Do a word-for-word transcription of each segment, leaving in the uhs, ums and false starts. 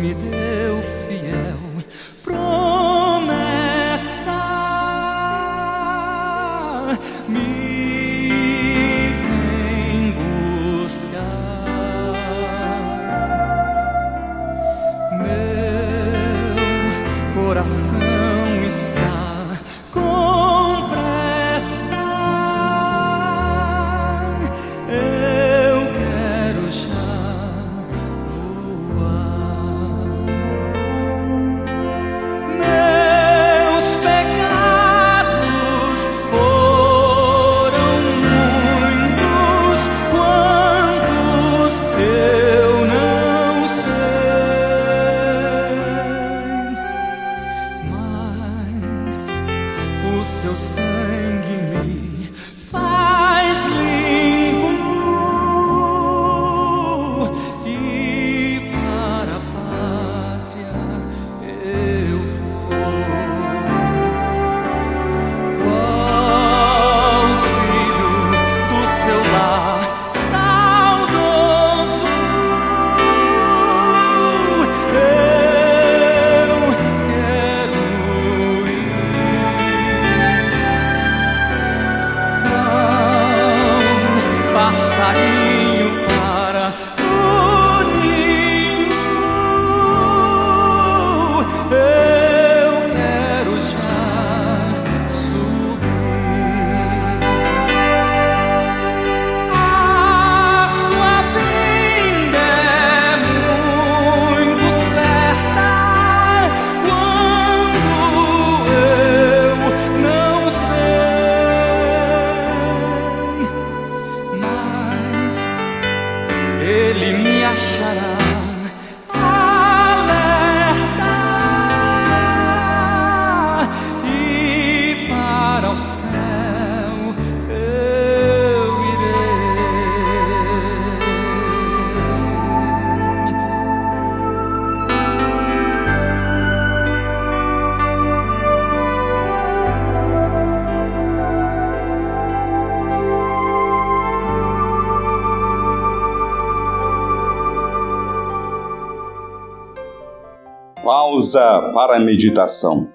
me deu fiel promessa, me vem buscar. Meu coração está com pressa, eu quero já voar. Meus pecados foram muitos, quantos eu não sei, mas o seu sangue me faz limpo, e para a pátria eu vou. Qual filho do seu lar saudoso, eu quero ir. Qual passarinho para o ninho, eu quero já subir. A sua vinda é muito certa, quando eu não sei, mas ele me achará alerta, e para o céu eu irei. Pausa para a meditação.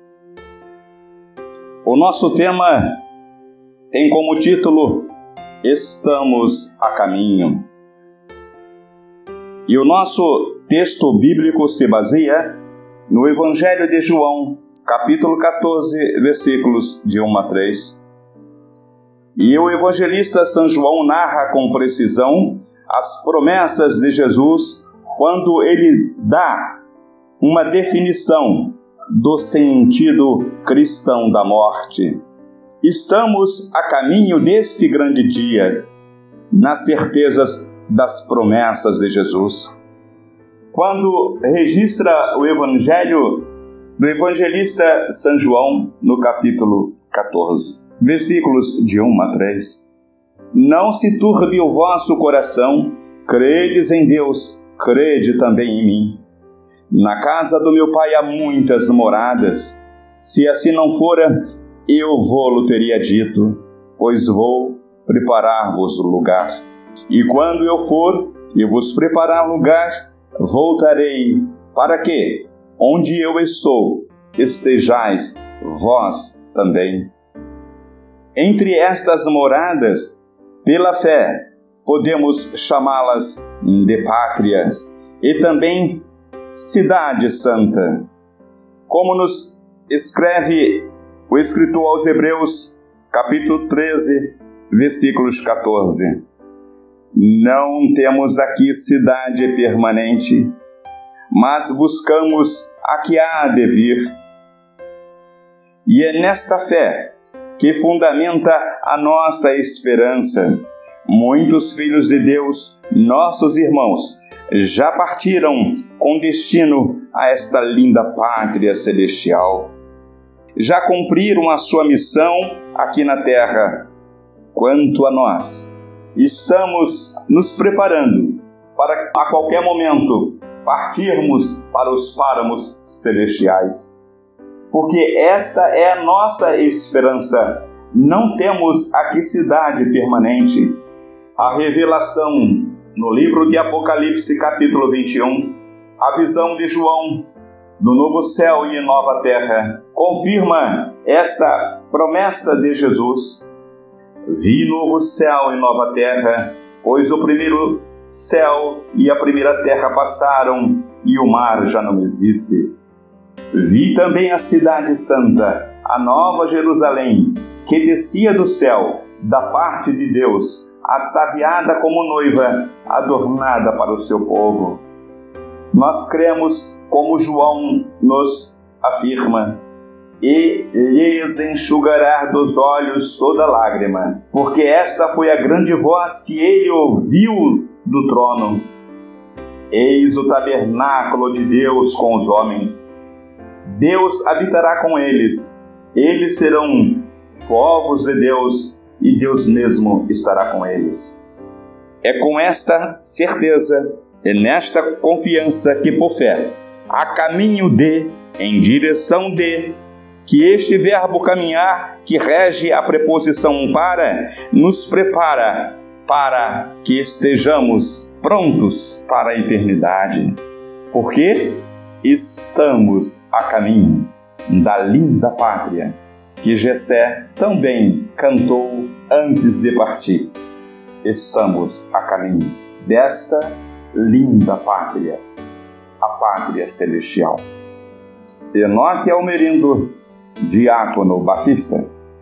O nosso tema tem como título Estamos a caminho. E o nosso texto bíblico se baseia no Evangelho de João, capítulo catorze, versículos de um a três. E o evangelista São João narra com precisão as promessas de Jesus quando ele dá uma definição do sentido cristão da morte. Estamos a caminho deste grande dia, nas certezas das promessas de Jesus. Quando registra o Evangelho do evangelista São João, no capítulo catorze, versículos de um a três. Não se turbe o vosso coração, credes em Deus, crede também em mim. Na casa do meu pai há muitas moradas. Se assim não fora, eu vou-lo teria dito, pois vou preparar-vos lugar. E quando eu for e vos preparar lugar, voltarei, para que, onde eu estou, estejais vós também. Entre estas moradas, pela fé, podemos chamá-las de pátria e também cidade santa. Como nos escreve o escritor aos Hebreus, capítulo treze, versículos catorze. Não temos aqui cidade permanente, mas buscamos a que há de vir. E é nesta fé que fundamenta a nossa esperança. Muitos filhos de Deus, nossos irmãos, já partiram com destino a esta linda pátria celestial. Já cumpriram a sua missão aqui na terra. Quanto a nós, estamos nos preparando para, a qualquer momento, partirmos para os páramos celestiais. Porque esta é a nossa esperança. Não temos aqui cidade permanente. A revelação no livro de Apocalipse, capítulo vinte e um, A visão de João do novo céu e nova terra confirma essa promessa de Jesus. Vi novo céu e nova terra, pois o primeiro céu e a primeira terra passaram e o mar já não existe. Vi também a cidade santa, a nova Jerusalém, que descia do céu, da parte de Deus, ataviada como noiva, adornada para o seu povo. Nós cremos, como João nos afirma, e lhes enxugará dos olhos toda lágrima, porque esta foi a grande voz que ele ouviu do trono. Eis o tabernáculo de Deus com os homens. Deus habitará com eles. Eles serão povos de Deus e Deus mesmo estará com eles. É com esta certeza e nesta confiança que, por fé, a caminho de, em direção de, que este verbo caminhar, que rege a preposição para, nos prepara para que estejamos prontos para a eternidade. Porque estamos a caminho da linda pátria que Jessé também cantou antes de partir. Estamos a caminho dessa linda pátria, a pátria celestial. Enoque Almerindo, Diácono Batista.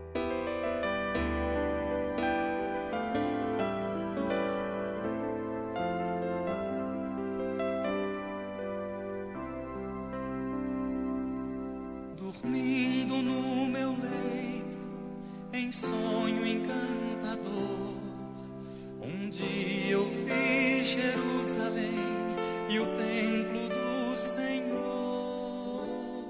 Dormindo no meu leito, em sonho encantador, um dia eu vi Jerusalém e o templo do Senhor.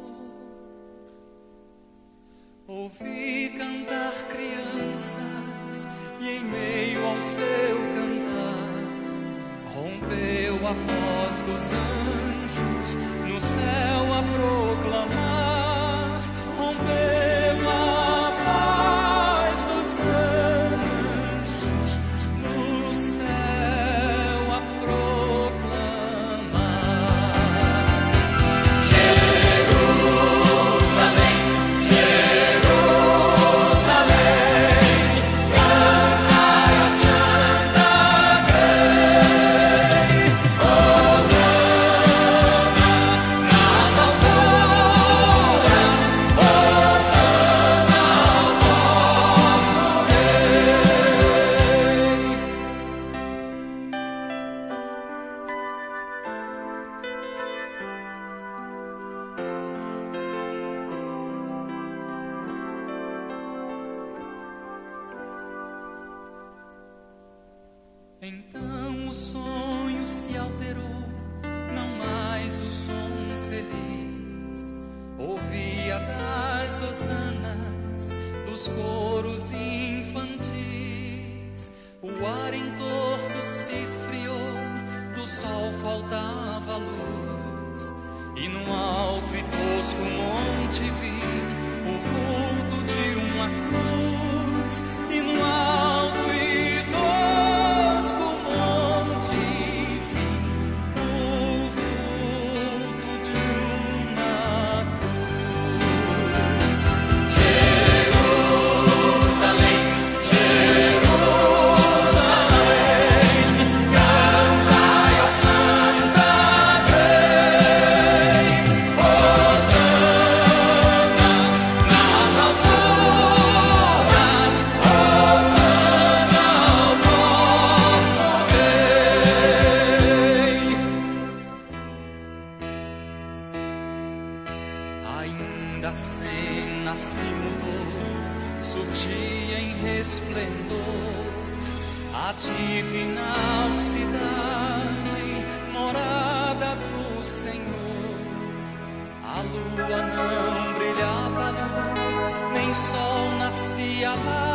Ouvi cantar crianças e em meio ao seu cantar rompeu a voz dos anjos no céu a proclamar. Rompeu a paz dos anjos no céu a proclamar. Jerusalém, Jerusalém, cantai a Santa Grey, Hosana nas alturas, Hosana ao nosso Rei. Então o sonho se alterou, não mais o som feliz. Ouvia das hosanas, dos coros infantis. O ar em torno se esfriou, do sol faltava luz. E num alto e tosco monte vi o vulto de uma cruz. E num alto e tosco monte vi o vulto de uma cruz. Jerusalém, Jerusalém, cantai a Santa Grey, Hosana nas alturas, Hosana ao nosso Rei. Ainda a cena se mudou, surgia em resplendor a divinal cidade, morada do Senhor. A lua não brilhava luz, nem sol nascia lá.